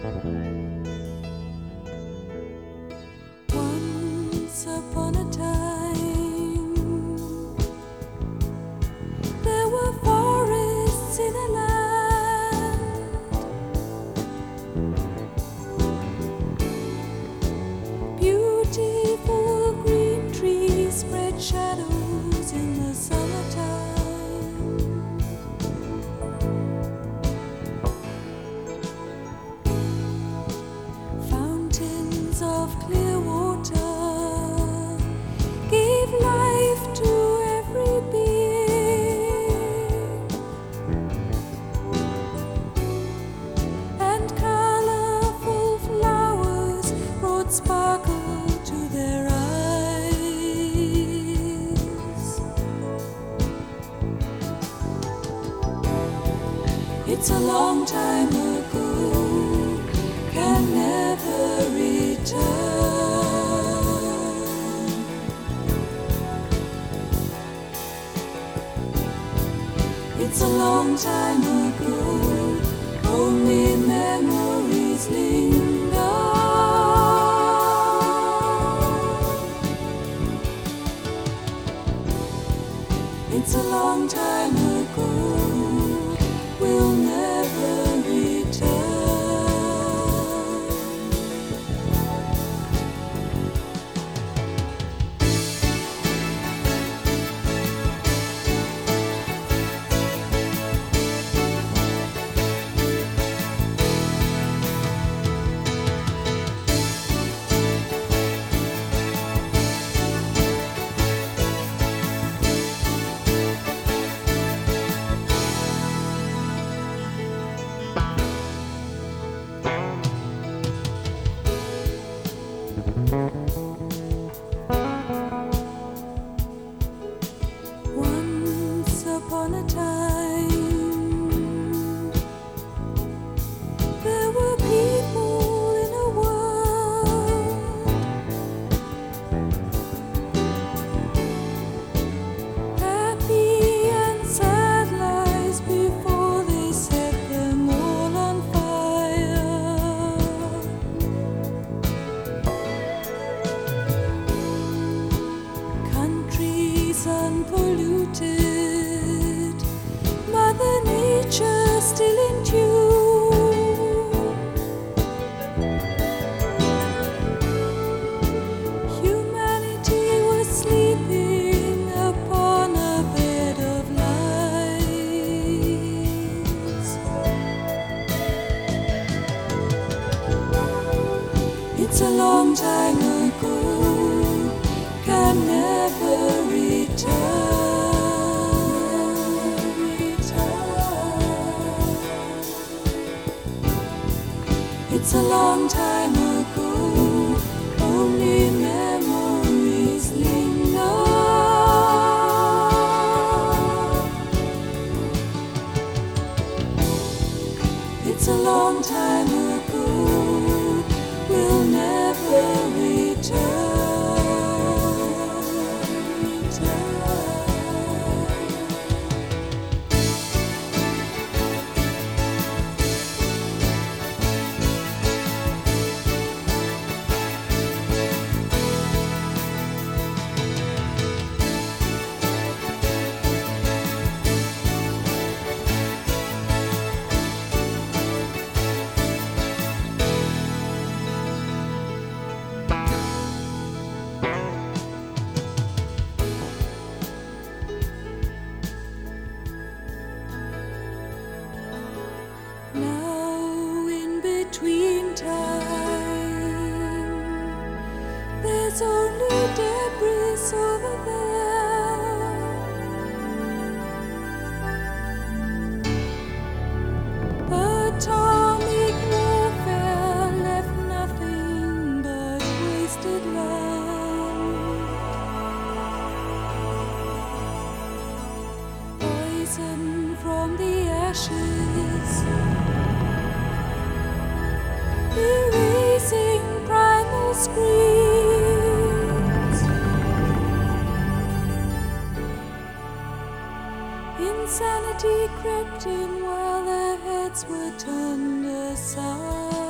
Once upon a time, there were forests in a land, beautiful green trees spread shadows in the summertime. Fountains of clear water gave life to every being, and colorful flowers brought sparkle to their eyes. It's a long time ago, can never return. It's a long time ago, only memories linger. It's a long time ago, we'll never return. Once upon a time, there were people in a world, happy and sad lives before they set them all on fire. Countries unpolluted, Mother Nature still in tune. Humanity was sleeping upon a bed of lies. It's a long time ago, can never return. It's a long time ago, only memories linger. It's a long time ago, we'll never return. Now in between time, there's only debris over there. Atomic warfare left nothing but wasted land. Poison from the ashes, erasing primal screams. Insanity crept in while their heads were turned aside.